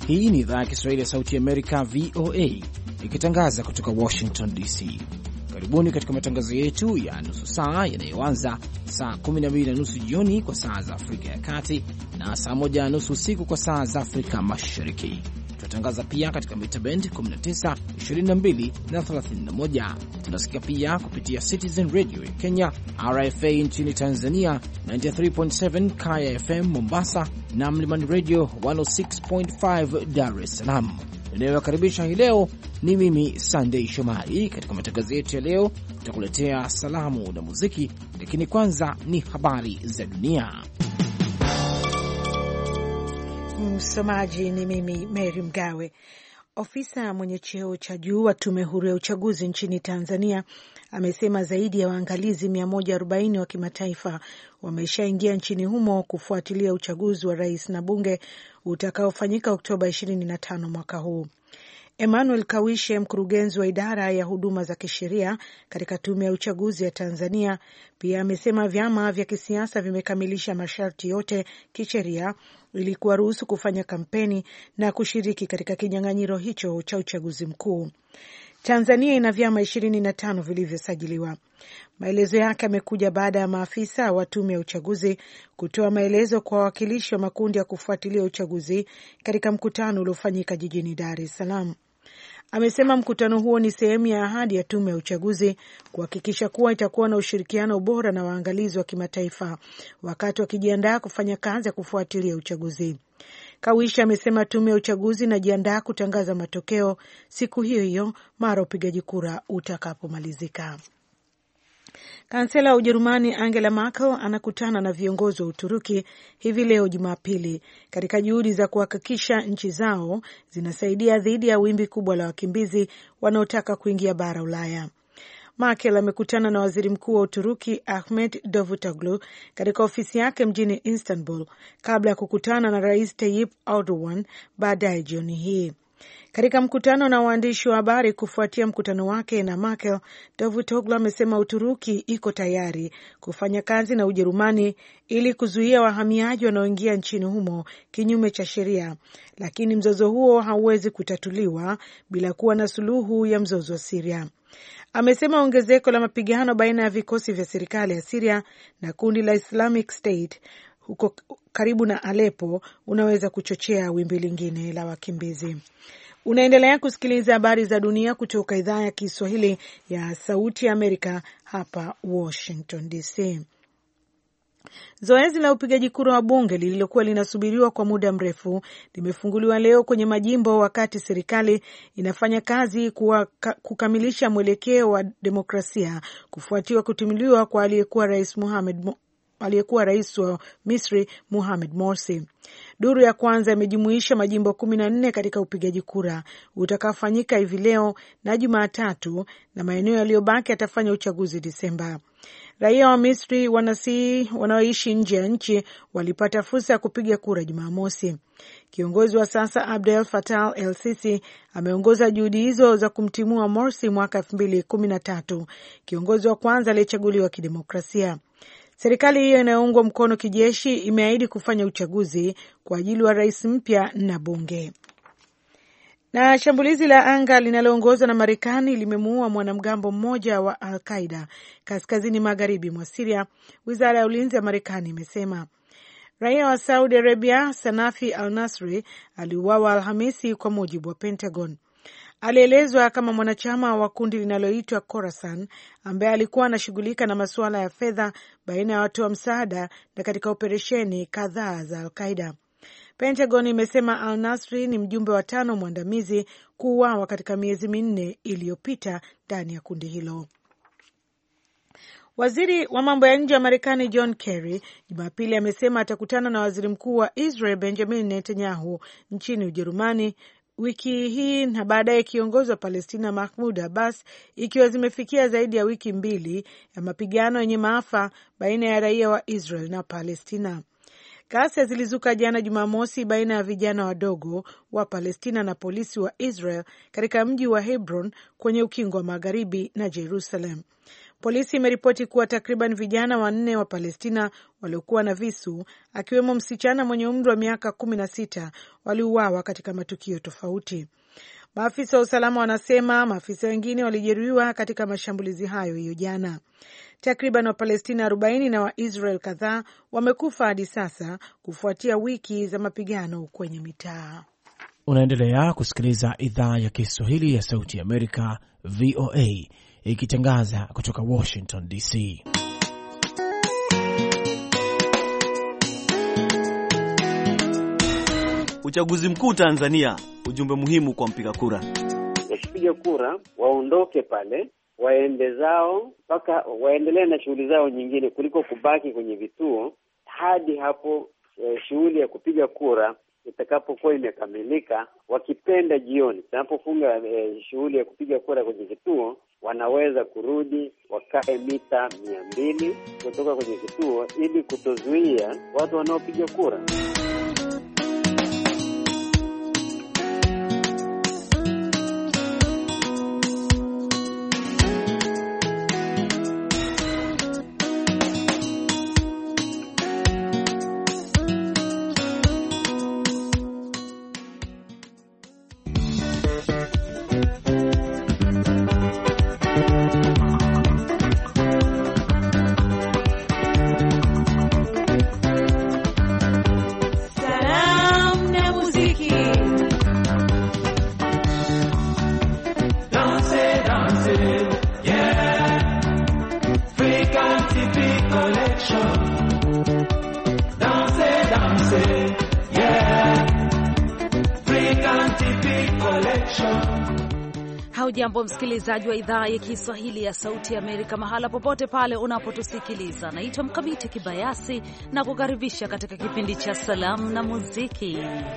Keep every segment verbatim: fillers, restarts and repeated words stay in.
Hii ni idhaa ya Kiswahili ya Sauti ya Amerika, V O A, ikitangaza kutoka Washington D C. Karibuni katika matangazo yetu ya nusu saa yanayoanza saa kumi na mbili na nusu jioni kwa saa za Afrika ya Kati na saa moja na nusu usiku kwa saa za Afrika Mashariki. Tunatangaza pia katika mita bend kumi na tisa, ishirini na mbili na thelathini na moja. Tunasikia pia kupitia Citizen Radio ya Kenya, R F A nchini Tanzania, tisini na tatu nukta saba Kaya F M Mombasa na Mlimani Radio mia sita nukta tano Dar es Salaam. Ninayowakaribisha hii leo ni mimi Sunday Shomari. Katika matangazo yetu ya leo tutakuletea salamu na muziki, lakini kwanza ni habari za dunia. Msomaji ni mimi Mary Mgawe. Ofisa mwenye cheo cha juu wa tume huru ya uchaguzi nchini Tanzania amesema zaidi ya waangalizi mia moja arobaini wa kimataifa wameshaingia nchini humo kufuatilia uchaguzi wa rais na bunge utakaofanyika Oktoba ishirini na tano mwaka huu. Emmanuel Kawishe, mkurugenzi wa idara ya huduma za kisheria katika tume ya uchaguzi ya Tanzania, pia amesema vyama vya kisiasa vimekamilisha masharti yote kisheria ili kuwaruhusu kufanya kampeni na kushiriki katika kinyang'anyiro hicho cha uchaguzi mkuu. Tanzania ina vyama ishirini na tano vilivyosajiliwa. Maelezo yake yamekuja baada ya maafisa wa tume ya uchaguzi kutoa maelezo kwa wawakilishi wa makundi ya kufuatilia uchaguzi katika mkutano uliofanyika jijini Dar es Salaam. Amesema mkutano huo ni sehemu ya ahadi ya tume ya uchaguzi kuhakikisha kuwa itakuwa na ushirikiano bora na waangalizi wa kimataifa wakati wakijiandaa kufanya kazi ya kufuatilia uchaguzi. Kawisha amesema tume ya uchaguzi inajiandaa kutangaza matokeo siku hiyo hiyo mara upigaji kura utakapomalizika. Kansela wa Ujerumani Angela Merkel anakutana na viongozi wa Uturuki hivi leo Jumapili katika juhudi za kuhakikisha nchi zao zinasaidia dhidi ya wimbi kubwa la wakimbizi wanaotaka kuingia bara Ulaya. Merkel amekutana na waziri mkuu wa Uturuki Ahmet Davutoglu katika ofisi yake mjini Istanbul kabla ya kukutana na Rais Tayyip Erdogan baadaye jioni hii. Katika mkutano na waandishi wa habari kufuatia mkutano wake na Merkel, Davutoglu amesema Uturuki iko tayari kufanya kazi na Ujerumani ili kuzuia wahamiaji wanaoingia nchini humo kinyume cha sheria, lakini mzozo huo hauwezi kutatuliwa bila kuwa na suluhu ya mzozo wa Syria. Amesema ongezeko la mapigano baina ya vikosi vya serikali ya Syria na kundi la Islamic State huko karibu na Aleppo unaweza kuchochea wimbi lingine la wakimbizi. Unaendelea kusikiliza habari za dunia kutoka idhaa ya Kiswahili ya Sauti ya Amerika hapa Washington D C. Zoezi la upigaji kura wa bunge lililokuwa linasubiriwa kwa muda mrefu limefunguliwa leo kwenye majimbo wakati serikali inafanya kazi kuwa, kukamilisha mwelekeo wa demokrasia kufuatiwa kutimiliwa kwa aliyekuwa rais Mohamed aliyekuwa rais wa Misri Mohamed Morsi. Duru ya kwanza imejumuisha majimbo kumi na nne katika upigaji kura utakaofanyika hivi leo na Jumatatu, na maeneo yaliyobaki yatafanya uchaguzi Disemba. Raia wa Misri wanasi wanaoishi nje ya nchi walipata fursa ya kupiga kura Jumamosi. Kiongozi wa sasa Abdel Fattah el-Sisi ameongoza juhudi hizo za kumtimua Morsi mwaka elfu mbili kumi na tatu, kiongozi wa kwanza aliyechaguliwa kidemokrasia. Serikali hiyo inayoungwa mkono kijeshi imeahidi kufanya uchaguzi kwa ajili wa rais mpya na bunge. Na shambulizi la anga linaloongozwa na Marekani limemuua mwanamgambo mmoja wa Al-Qaeda kaskazini magharibi mwa Syria, wizara ya ulinzi ya Marekani imesema. Raia wa Saudi Arabia Sanafi al-Nasri aliuawa Alhamisi kwa mujibu wa Pentagon. Alielezwa kama mwanachama wa kundi linaloitwa Khorasan ambaye alikuwa anashughulika na masuala ya fedha baina ya watu wa msaada na katika operesheni kadhaa za Al-Qaeda. Pentagon imesema Al-Nasri ni mjumbe wa tano mwandamizi kuuawa katika miezi minne iliyopita ndani ya kundi hilo. Waziri wa mambo ya nje wa Marekani John Kerry Jumapili amesema atakutana na waziri mkuu wa Israel Benjamin Netanyahu nchini Ujerumani wiki hii na baadaye kiongozi wa Palestina Mahmoud Abbas, ikiwa zimefikia zaidi ya wiki mbili ya mapigano yenye maafa baina ya raia wa Israel na Palestina. Ghasia zilizuka jana Jumamosi baina ya vijana wadogo wa Palestina na polisi wa Israel katika mji wa Hebron kwenye ukingo wa magharibi na Jerusalem. Polisi imeripoti kuwa takriban vijana wanne wa Palestina waliokuwa na visu, akiwemo msichana mwenye umri wa miaka kumi na sita, waliuawa katika matukio tofauti. Maafisa wa usalama wanasema maafisa wengine walijeruhiwa katika mashambulizi hayo hiyo jana. Takriban wa Palestina arobaini na wa Israel kadhaa wamekufa hadi sasa kufuatia wiki za mapigano kwenye mitaa. Unaendelea kusikiliza idhaa ya Kiswahili ya Sauti ya Amerika, V O A, ikitangaza kutoka Washington D C. Uchaguzi mkuu Tanzania, ujumbe muhimu kwa mpiga kura. Wakipiga kura waondoke pale, waende zao mpaka waendelee na shughuli zao nyingine kuliko kubaki kwenye vituo hadi hapo eh, shughuli ya kupiga kura itakapokuwa imekamilika. Wakipenda jioni tunapofunga eh, shughuli ya kupiga kura kwenye kituo, wanaweza kurudi wakae mita mia mbili kutoka kwenye kituo ili kutozuia watu wanaopiga kura. Hujambo msikilizaji wa idhaa ya Kiswahili ya Sauti ya Amerika mahala popote pale unapotusikiliza. Naitwa Mkamiti Kibayasi na kukaribisha katika kipindi cha Salamu na Muziki.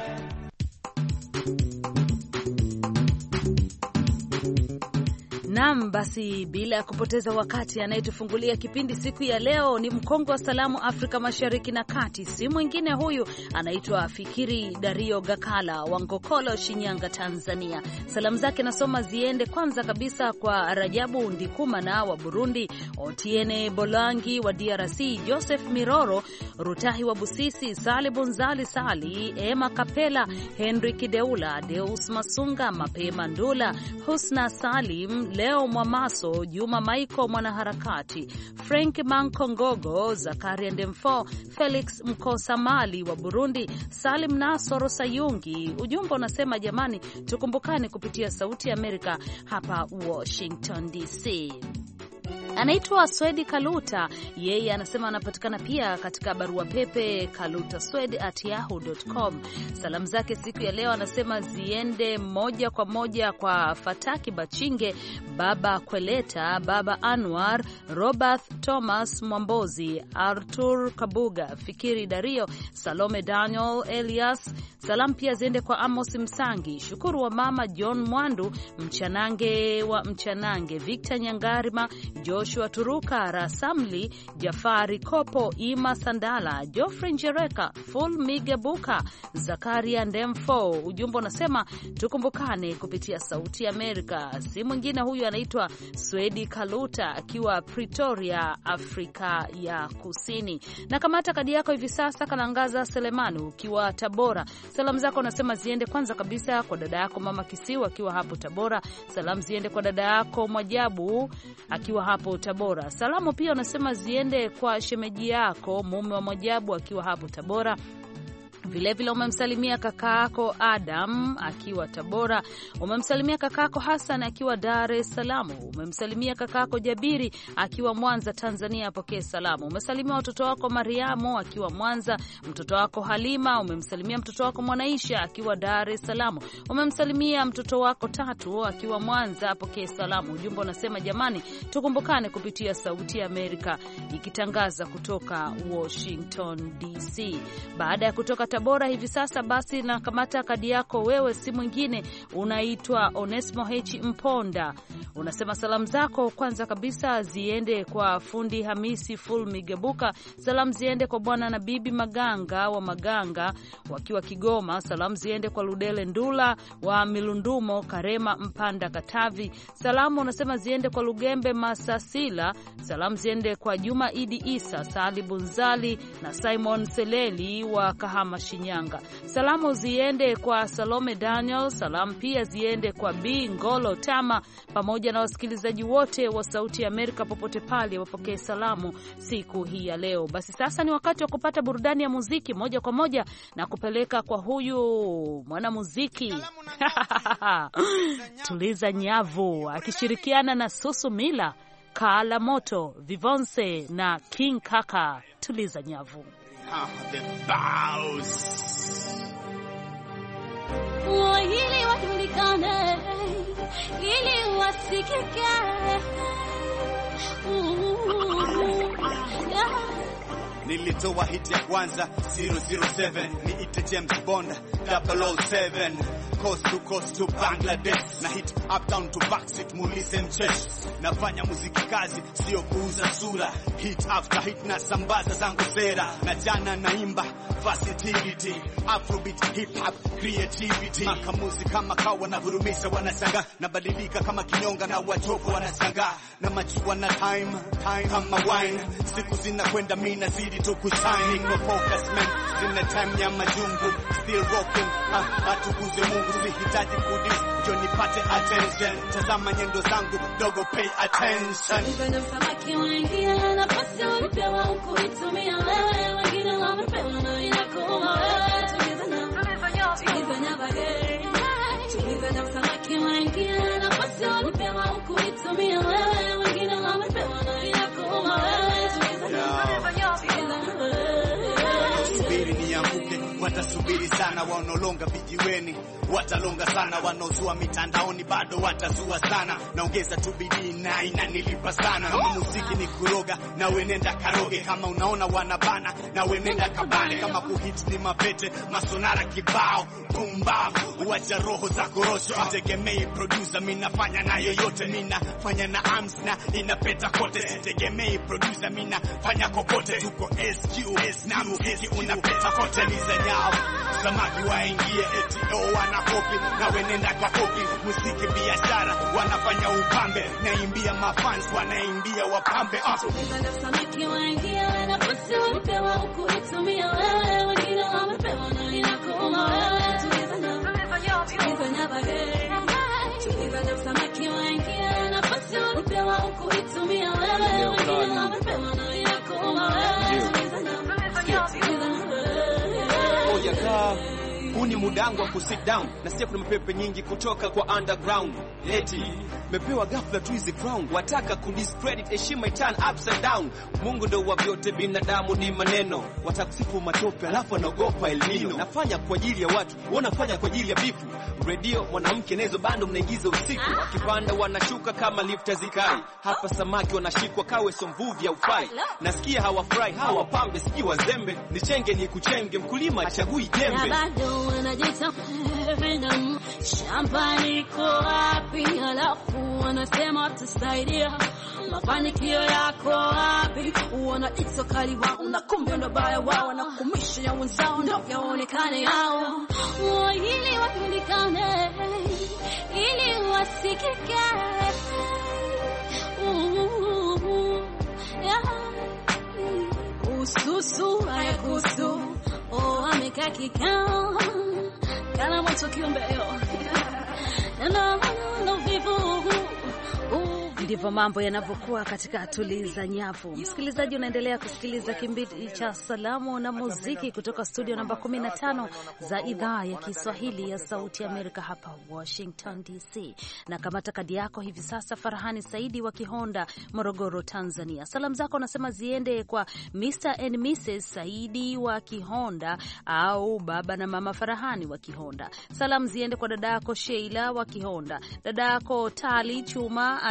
Naam, basi bila ya kupoteza wakati, anayetufungulia kipindi siku ya leo ni mkongwe wa salamu Afrika Mashariki na Kati. Si mwingine huyu, anaitwa Fikiri Dario Gakala wa Ngokolo, Shinyanga, Tanzania. Salamu zake nasoma ziende kwanza kabisa kwa Rajabu Ndikumana wa Burundi, Otiene Bolangi wa D R C, Joseph Miroro Rutahi wa Busisi, Salibu Nzali Sali, Ema Kapela, Henry Kideula, Deus Masunga, Mapema Ndula, Husna Salim, Leo Mwamaso, Juma Maiko mwanaharakati, Frank Mankongogo, Zakaria Ndemfo, Felix Mkosamali wa Burundi, Salim Nasoro Sayungi. Ujumbe unasema jamani, tukumbukane kupitia Sauti ya Amerika hapa Washington D C. Anaitwa Swedi Kaluta, yeye anasema anapatikana pia katika barua pepe kalutaswed at yahoo dot com. Salamu zake siku ya leo anasema ziende moja kwa moja kwa Fataki Bachinge, Baba Kweleta, Baba Anwar, Robert Thomas Mwambozi, Arthur Kabuga, Fikiri Dario, Salome Daniel Elias. Salamu pia ziende kwa Amos Msangi, Shukuru wa Mama, John Mwandu, Mchanange wa Mchanange, Victor Nyangarima, Joshua Turuka, Rasamli, Jafari Kopo, Ima Sandala, Geoffrey Njereka, Full Migebuka, Zakaria Ndemfo. Ujumbe unasema tukumbukane kupitia Sauti ya Amerika. Si mwingine huyu, anaitwa Swedi Kaluta akiwa Pretoria, Afrika ya Kusini. Na kamata kadi yako hivi sasa, Kalangaza Selemanu ukiwa Tabora. Salamu zako unasema ziende kwanza kabisa kwa dada yako Mama Kisiwa akiwa hapo Tabora. Salamu ziende kwa dada yako Mwajabu akiwa hapo Tabora. Salamu pia unasema ziende kwa shemeji yako mume wa Mwajabu akiwa hapo Tabora. Vile vile umemsalimia kakaako Adam akiwa Tabora. Umemsalimia kakaako Hassan akiwa Dar es Salaam. Umemsalimia kakaako Jabiri akiwa Mwanza, Tanzania, apokee salamu. Umesalimia watoto wako Mariamu akiwa Mwanza, mtoto wako Halima. Umemsalimia mtoto wako Mwanaisha akiwa Dar es Salaam. Umemsalimia mtoto wako Tatu akiwa Mwanza, apokee salamu. Ujumbe unasema jamani, tukumbukane kupitia Sauti ya Amerika ikitangaza kutoka Washington D C. Baada ya kutoka Tabora, Tabora hivi sasa. Basi na kamata kadi yako wewe, si mwingine, unaitwa Onesmo H Mponda. Unasema salamu zako kwanza kabisa ziende kwa fundi Hamisi Full Migebuka, salamu ziende kwa bwana na bibi Maganga wa Maganga wakiwa Kigoma, salamu ziende kwa Ludele Ndula wa Milundumo Karema Mpanda Katavi, salamu unasema ziende kwa Lugembe Masasila, salamu ziende kwa Juma Idi Isa Sali Bunzali na Simon Seleli wa Kahama Shinyanga, salamu ziende kwa Salome Daniel, salamu pia ziende kwa B Ngolo Tama pamoja na wasikilizaji wote wa Sauti ya Amerika popote pale wapokee salamu siku hii ya leo. Basi sasa ni wakati wa kupata burudani ya muziki moja kwa moja na kupeleka kwa huyu mwanamuziki Tuliza Nyavu akishirikiana na Susu Mila, Kaala Moto, Vivonse na King Kaka. Tuliza Nyavu. Ili wajulikane, ili wasikike. Nilitoa hit ya kwanza zero zero seven, ni ite James Bond double oh seven, coast to coast to Bangladesh, na hit uptown to backseat mulise mchesh. Nafanya muziki kazi, sio kuuza sura, hit after hit na sambaza zangu sera, na jana naimba versatility, afrobeat, hip hop, creativity. Makamuzi kama kawa na vurumisha wanashangaa, na badilika kama kinyonga na wachoko wanashangaa, na machua na time, time kama wine, siku zinakwenda mina zidi to kushine. No focus man, sina time ya majungu, still rocking, atukuze Mungu, sihitaji kudis, njo nipate attention, tazama nyendo zangu, dogo pay attention. Even if samaki wengia na pasi ulipewa ukuitumia wewe, wengine wamepewa na inakuwa wewe. Tuliza na, tuliza na bagay, tuliza na samaki wengia na pasi ulipewa ukuitumia wewe, wengine wamepewa na inakuwa wewe. Tuliza na, tuliza na subiri nianguke, watasubiri sana wanaolonga vijiweni, watalonga sana wanaozua mitandaoni, bado watazua sana. Naongeza tu bidii na inanilipa sana. Kama muziki ni kuroga, na wenenda karoge. Kama unaona wanabana, na wenenda kabane. Kama kuhit ni mapete, masonara kibao, pumbavu, wacha roho za korosho. Sitegemei producer, mina fanya na yoyote. Mina fanya na arms na inapeta kote. Sitegemei producer, mina fanya kokote. Tuko S Q S na muziki unapeta kote. Niza nyao, samaki waingie eti o wana kopi, na wenenda kwa kopi. Muziki biashara, wanafanya upambe. Naimbia mafans, wanaimbia wapambe. Tuliza samaki waingia na pasi ulipewa ukuitumia wewe, wengine wamepewa na inakuwa wewe. Tuliza na, tuliza na bagay, tuliza na samaki waingia na pasi ulipewa ukuitumia wewe, wengine wamepewa na inakuwa wewe. Tuliza na, tuliza na moja kaa. Huu ni mudangu wa kusit down, na siya kuna mapepe nyingi kutoka kwa underground. Eti mepewa ghafla tu hizi crown, wataka kudiscredit heshima iturn upside down. Mungu ndo wa vyote, binadamu ni maneno. Watakusifu matope alafu wanaogopa El Nino. Nafanya kwa ajili ya watu, wanafanya kwa ajili ya bifu. Radio mwanamke nezo bando mnaigiza usiku, wakipanda wanashuka kama lifta zikai. Hapa samaki wanashikwa kawe somvuvi ya ufai. Nasikia hawafurahi hawa pambe, siki wazembe. Nichenge ni kuchenge, mkulima achagui jembe. Na bado wanajita freedom, shamba liko wapi? Alafu wanasema tusaidia, mafanikio yako wapi? Wanajita kali wao, unakumbe ndo baya wao, na kumisha ya wenzao ndo yaonekane yao. Ili wajulikane, ili wasikike. Ususu hayakusu, oh ameka kikao kana mtu kiumbeo na na vivu. Ndivyo mambo yanavyokuwa katika Tuliza Nyavu. Msikilizaji, unaendelea kusikiliza kipindi cha salamu na muziki kutoka studio namba kumi na tano za idhaa ya Kiswahili ya Sauti ya Amerika hapa Washington D C. Na kamata kadi yako hivi sasa, Farhani Saidi wa Kihonda, Morogoro, Tanzania. Salamu zako nasema ziende kwa Mister and Missus Saidi wa Kihonda au baba na mama Farhani wa Kihonda. Salamu ziende kwa dada yako Sheila wa Kihonda, dada yako Tali Chuma akiwa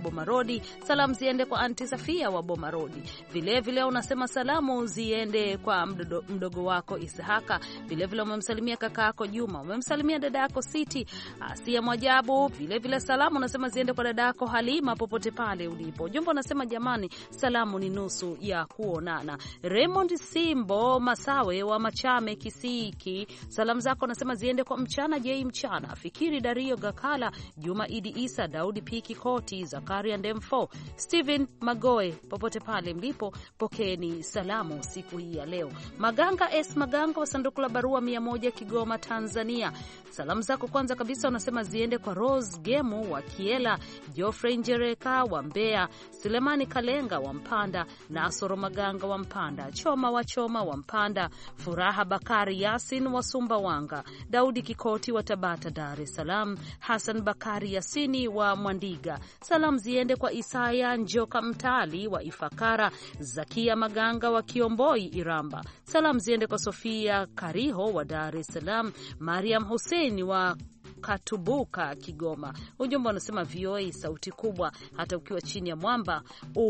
Bomarodi. Salamu ziende kwa Anti Safia wa Bomarodi. Vile vile unasema salamu ziende kwa mdodo, mdogo wako Isahaka. Vile vile umemsalimia kaka yako Juma, umemsalimia dada yako Siti Asia Mwajabu. Vile vile salamu unasema ziende kwa dada yako Halima popote pale ulipo. Ujumbe unasema jamani, salamu ni nusu ya kuonana. Raymond Simbo Masawe wa Machame Kisiki, salamu zako unasema ziende kwa Mchana J Mchana, Fikiri Dario Gakala, Juma Idi Isa, Daudi Piki Koti, Zakaria Ndemfo, Steven Magoe, popote pale mlipo pokeni salamu siku hii ya leo. Maganga S Maganga wa sanduku la barua mia moja Kigoma Tanzania, salamu zako kwanza kabisa unasema ziende kwa Rose Gemu wa Kiela, Geoffrey Njereka wa Mbeya, Sulemani Kalenga wa Mpanda, Nasoro Maganga wa Mpanda, Choma wa Choma wa Mpanda, Furaha Bakari Yasin wa Sumbawanga, Daudi Kikoti wa Tabata Dar es Salaam, Hassan Bakari Yasini wa Mwandiga. Salamu ziende kwa Isaya Njoka Mtali wa Ifakara, Zakia Maganga wa Kiomboi Iramba. Salamu ziende kwa Sofia Kariho wa Dar es Salaam, Mariam Hussein wa Katubuka Kigoma. Ujumbe unasema V O A sauti kubwa, hata ukiwa chini ya mwamba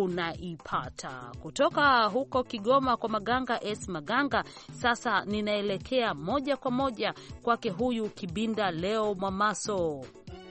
unaipata. Kutoka huko Kigoma kwa Maganga S Maganga, sasa ninaelekea moja kwa moja kwake huyu Kibinda Leo Mwamaso.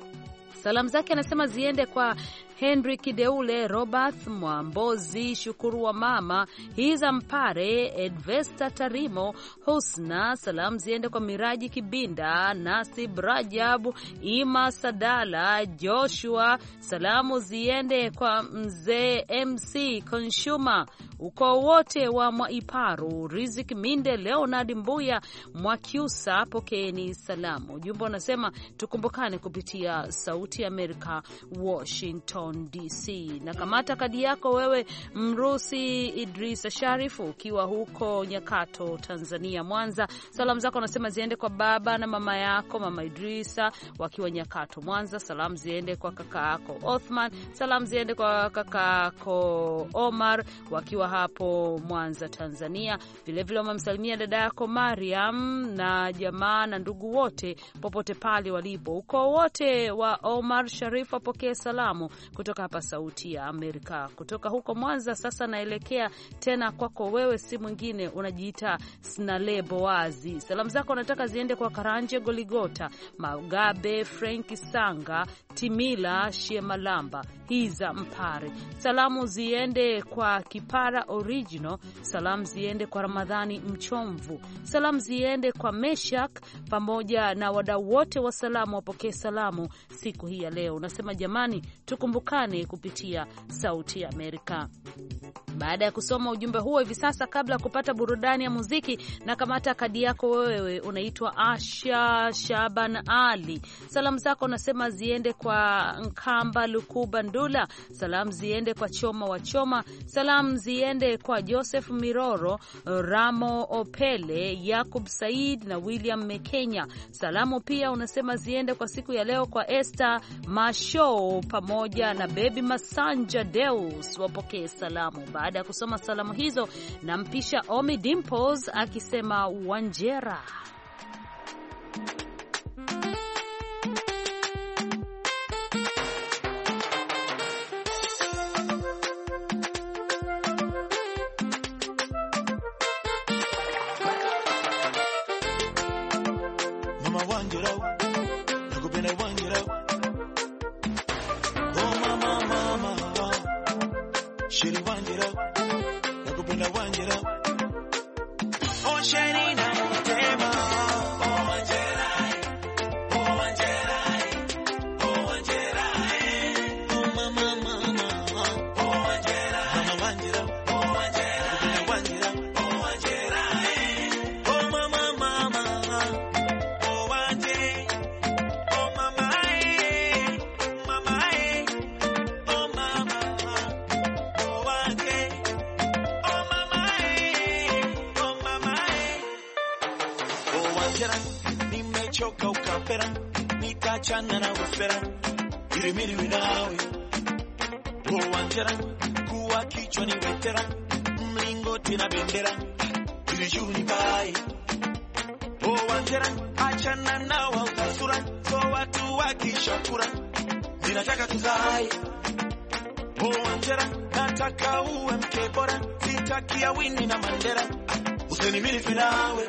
Salamu zake anasema ziende kwa Henry Kideule, Robert Mwambozi, Shukuru wa Mama, Hiza Mpare, Edvesta Tarimo, Husna. Salamu ziende kwa Miraji Kibinda, Nasib Rajabu, Ima Sadala, Joshua. Salamu ziende kwa Mzee M C Konshuma, ukoo wote wa Mwaiparu, Rizik Minde, Leonard Mbuya, Mwakiusa, pokeni salamu. Ujumbe unasema tukumbukane kupitia Sauti ya Amerika, Washington D C. Na kamata kadi yako wewe Mrusi Idrisa Sharifu ukiwa huko Nyakato Tanzania, Mwanza. Salamu zako unasema ziende kwa baba na mama yako, mama Idrisa wakiwa Nyakato Mwanza. Salamu ziende kwa kaka yako Othman. Salamu ziende kwa kaka yako Omar wakiwa hapo Mwanza Tanzania. Vile vile umemsalimia dada yako Mariam na jamaa na ndugu wote popote pale walipo. Ukoo wote wa Omar Sharif apokee salamu kutoka hapa Sauti ya Amerika. Kutoka huko Mwanza sasa naelekea tena kwako wewe, si mwingine, unajiita Snale Boazi. Salamu zako nataka ziende kwa Karanje Goligota, Magabe Frank Sanga, Timila Shiemalamba, Hiza Mpare. Salamu ziende kwa Kipara Original. Salamu ziende kwa Ramadhani Mchomvu. Salamu ziende kwa Meshak pamoja na wadau wote wa salamu wapokee salamu siku hii ya leo. Unasema jamani, tukumbukane kupitia Sauti ya Amerika. Baada ya kusoma ujumbe huo hivi sasa, kabla ya kupata burudani ya muziki, na kamata kadi yako wewe, unaitwa Asha Shaban Ali. Salamu zako unasema ziende kwa Nkamba Lukuba Ndula. Salamu ziende kwa Choma wa Choma. Salamu ziende kwa Joseph Miroro, Ramo Opele, Yakub Said na William Mekenya. Salamu pia unasema ziende kwa siku ya leo kwa Esther Masho pamoja na Baby Masanja Deus, wapokee salamu. Baada ya kusoma salamu hizo, nampisha Omi Dimples akisema Wanjera. Mama Wanjera, nakupenda Wanjera. Oh mama mama, Sheri Wanjera, nakupenda Wanjera. Oh Sheri na mtema, oh Wanjera, oh Wanjera, oh Wanjera. Oh mama mama, oh Wanjera, mama Wanjera, oh Wanjera, nakupenda Wanjera, oh Wanjera. Oh mama mama, oh Wanjera, oh mama, mama, oh mama. Nimechoka ukapera, nitachana na ufera, irimiri winawe. Oh Wanjera, kuwa kichwa ni wetera, mlingoti na bendera, irijuni bai. Oh Wanjera, achana na wa utasura, so watu wakishakura, ninataka tuzae. Oh Wanjera, nataka uwe mke bora, sitaki ya Winnie na Mandela. Usinimilifi nawe.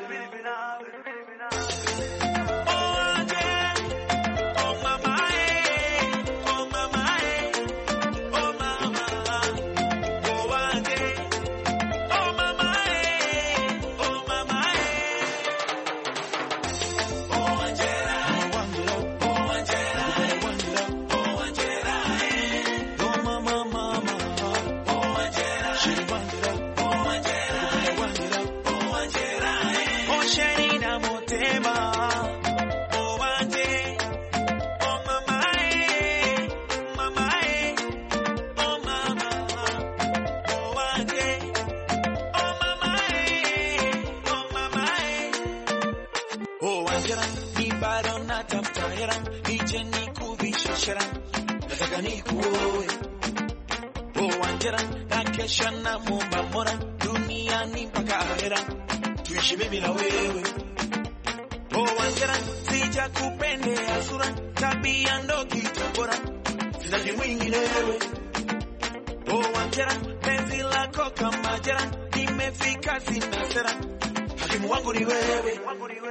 Shana mumba mora dunia ni mpaka ahera tuishi mimi na wewe. Oh Wanjera, sija kupendea sura, tabia ndo kitu bora, sitaki mwinginewe. Oh Wanjera, penzi lako kama jera, nimefika sina sera, hakimu wangu ni wewe.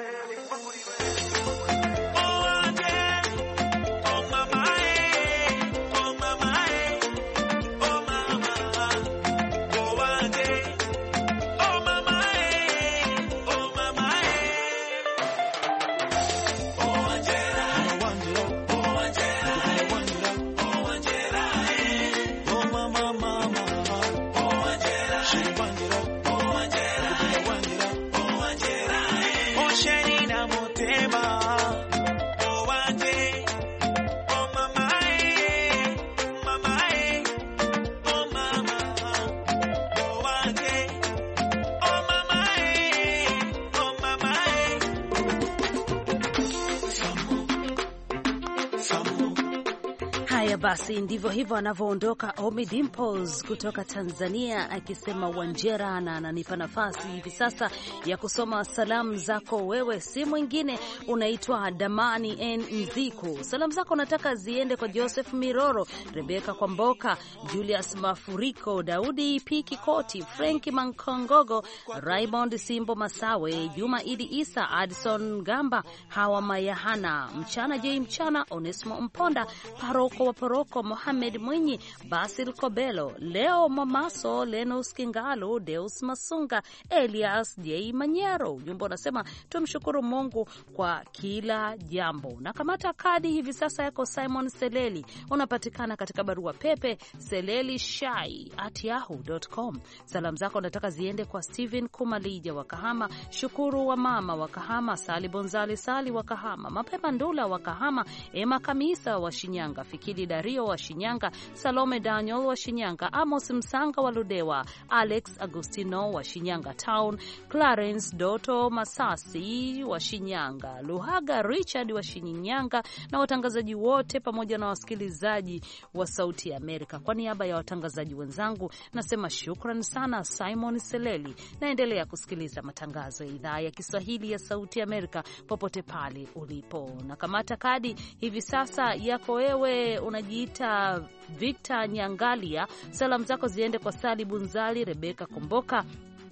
Basi ndivyo hivyo anavyoondoka Ommy Dimpoz kutoka Tanzania akisema Wanjera, na ananipa nafasi hivi sasa ya kusoma salamu zako. Wewe si mwingine, unaitwa Damani N Nziku. Salamu zako nataka ziende kwa Joseph Miroro, Rebeka Kwamboka, Julius Mafuriko, Daudi P Kikoti, Franki Mankongogo, Raymond Simbo Masawe, Juma Idi Isa, Addison Gamba, Hawa Mayahana, Mchana J Mchana, Onesmo Mponda, Paroko wa Poroko, Mohamed Mwinyi, Basil Kobelo, Leo Mamaso, Lenus Kingalu, Deus Masunga, Elias J Manyero. Ujumbe unasema tumshukuru Mungu kwa kila jambo. Na kamata kadi hivi sasa yako Simon Seleli, unapatikana katika barua pepe seleli shai at yahoo dot com. Salamu zako nataka ziende kwa Steven Kumalija wa Kahama, Shukuru wa mama wa Kahama, Sali Bonzali Sali wa Kahama, Mapema Ndula wa Kahama, Emma Kamisa wa Shinyanga, Fikili Dario wa Shinyanga, Salome Daniel wa Shinyanga, Amos Msanga wa Ludewa, Alex Agustino wa Shinyanga Town, Clarence Doto Masasi wa Shinyanga, Luhaga Richard wa Shinyanga, na watangazaji wote pamoja na wasikilizaji wa Sauti ya Amerika. Kwa niaba ya watangazaji wenzangu nasema shukran sana Simon Seleli. Naendelea kusikiliza matangazo ya idhaa ya Kiswahili ya Sauti ya Amerika popote pale ulipo. Na kamata kadi hivi sasa yako wewe, unajiita Victor Nyangalia. Salamu zako ziende kwa Sali Bunzali, Rebeka Komboka,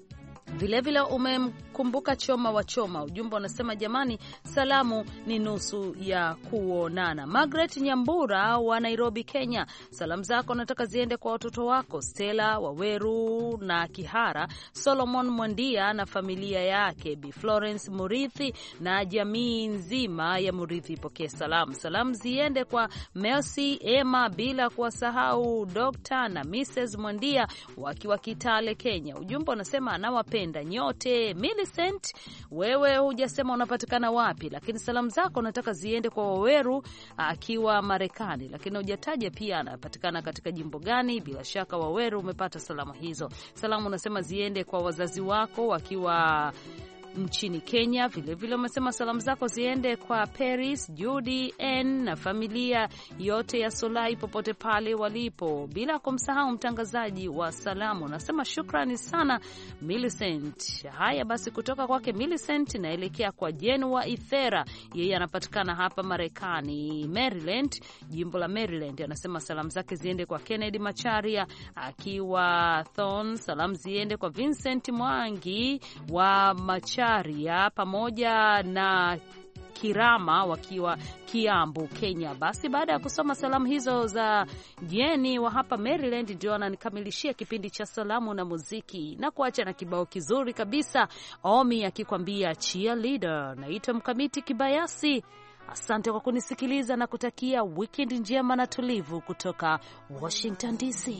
vile vile umemkumbuka Choma wa Choma. Ujumbe unasema jamani, salamu ni nusu ya kuonana. Margaret Nyambura wa Nairobi, Kenya. Salamu zako nataka ziende kwa watoto wako Stella Waweru na Kihara, Solomon Mwandia na familia yake, Bi Florence Murithi na jamii nzima ya Murithi. Pokea salamu. Salamu ziende kwa Mercy Emma, bila kuwasahau Doctor na Missus Mwandia wakiwa Kitale, Kenya. Ujumbe unasema anawapenda nyote. Millicent, wewe hujasema unapatikana wapi, lakini salamu zako nataka ziende kwa Waweru akiwa Marekani, lakini hujataja pia anapatikana katika jimbo gani. Bila shaka Waweru umepata salamu hizo. Salamu unasema ziende kwa wazazi wako wakiwa nchini Kenya. Vilevile umesema salamu zako ziende kwa Paris, Judy, N na familia yote ya Solai popote pale walipo, bila kumsahau mtangazaji wa salamu. Unasema shukrani sana Millicent. Haya basi, kutoka kwake Millicent naelekea kwa Jen wa Ithera. Yeye anapatikana hapa Marekani, Maryland, jimbo la Maryland. Anasema salamu zake ziende kwa Kennedy Macharia akiwa Thorn. Salamu ziende kwa Vincent Mwangi wa Macharia pamoja na Kirama wakiwa Kiambu, Kenya. Basi baada ya kusoma salamu hizo za Jeni wa hapa Maryland, ndio ananikamilishia kipindi cha salamu na muziki na kuacha na kibao kizuri kabisa, Omi akikwambia cheerleader. Naitwa Mkamiti Kibayasi. Asante kwa kunisikiliza na kutakia weekend njema na tulivu kutoka Washington D C.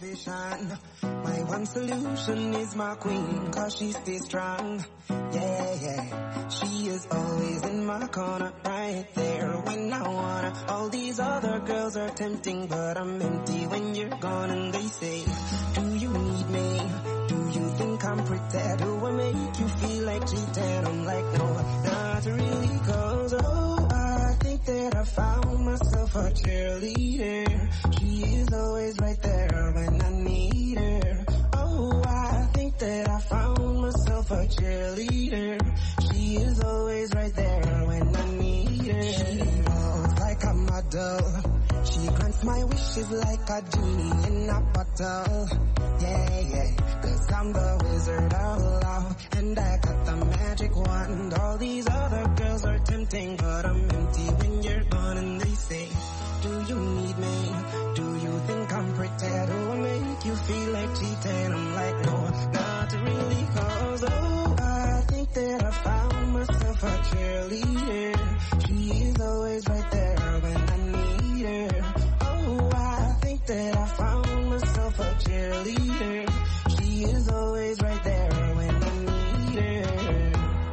My one solution is my queen, cause she stays strong. Yeah, yeah. She is always in my corner, right there when I wanna. All these other girls are tempting, but I'm empty when you're gone. And they say, do you need me? Do you think I'm pretty? Do I make you feel like cheating? I'm like, no, not really, cause oh, I think that I found myself a cheerleader. She is always right there when I need her. Oh, I think that I found myself a cheerleader. She is always right there when I need her. She walks like a model. She grants my wishes like a genie in a bottle. Yeah, yeah, cause I'm the wizard of love, and I got the magic wand. All these other girls are tempting, but I'm empty when you're gone. And they say, do you need me? Do you think I'm pretty? Do I make you feel like cheating? I'm like, no, not really, cause oh, I think that I found myself a cheerleader. She is always right there when I need her. Oh, I think that I found myself a cheerleader. She is always right there when I need her.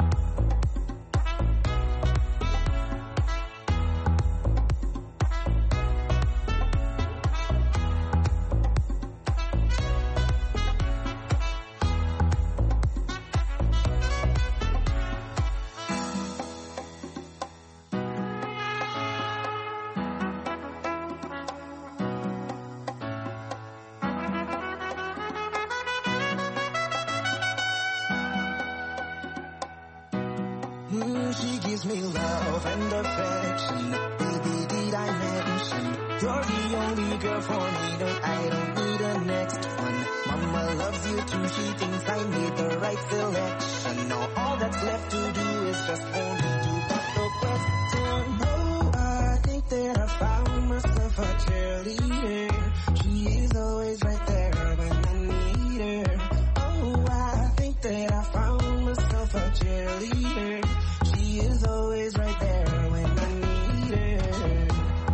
She gives me love and affection. Baby, did I mention you're the only girl for me? No, I don't need a next one. Mama loves you too. She thinks I made the right selection. Now all that's left to do is just for me to pop the question. Oh, I think that I found myself a cheerleader. She is always right there when I need her. Oh, I think that I found myself a cheerleader. She is always right there when I need her.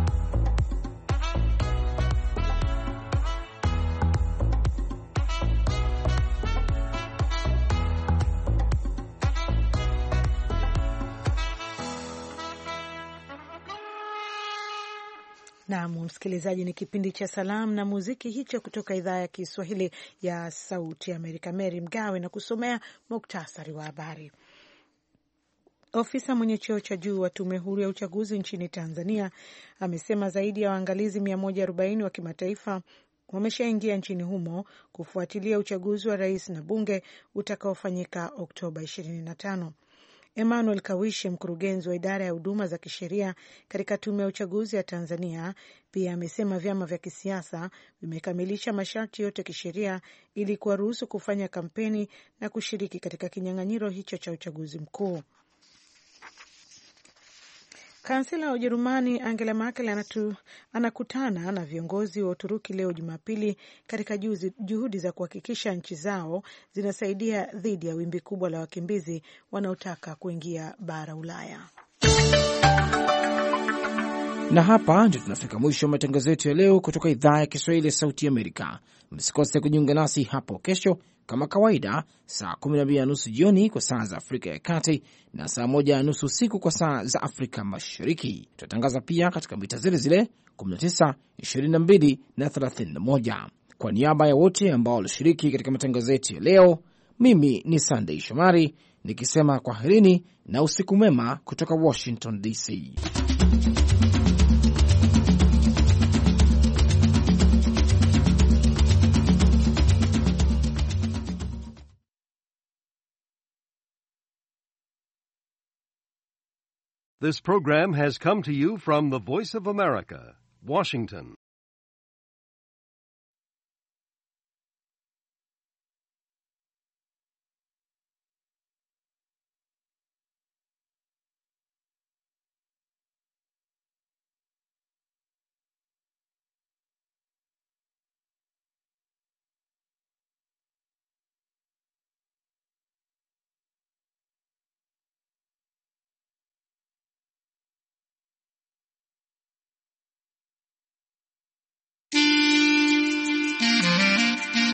Naam, msikilizaji, ni kipindi cha salamu na muziki hicho kutoka idhaa ya Kiswahili ya Sauti ya Amerika. Mary Mgawe na kusomea muktasari wa habari. Ofisa mwenye cheo cha juu wa tume huru ya uchaguzi nchini Tanzania amesema zaidi ya waangalizi mia moja arobaini wa kimataifa wameshaingia nchini humo kufuatilia uchaguzi wa rais na bunge utakaofanyika Oktoba ishirini na tano. Emmanuel Kawishe, mkurugenzi wa idara ya huduma za kisheria katika tume ya uchaguzi ya Tanzania, pia amesema vyama vya kisiasa vimekamilisha masharti yote kisheria ili kuwaruhusu kufanya kampeni na kushiriki katika kinyang'anyiro hicho cha uchaguzi mkuu. Kansela wa Ujerumani Angela Merkel anatu, anakutana na viongozi wa Uturuki leo Jumapili katika juhudi za kuhakikisha nchi zao zinasaidia dhidi ya wimbi kubwa la wakimbizi wanaotaka kuingia bara Ulaya. Na hapa ndio tunafika mwisho wa matangazo yetu ya leo kutoka idhaa ya Kiswahili ya Sauti Amerika. Msikose kujiunga nasi hapo kesho kama kawaida saa kumi na mbili na nusu jioni kwa saa za Afrika ya Kati na saa moja na nusu usiku kwa saa za Afrika Mashariki. Tutatangaza pia katika mita zile zile kumi na tisa, ishirini na mbili na thelathini na moja. Kwa niaba ya wote ambao walishiriki katika matangazo yetu ya leo, mimi ni Sunday Shomari nikisema kwaherini na usiku mwema kutoka Washington D C. This program has come to you from the Voice of America, Washington.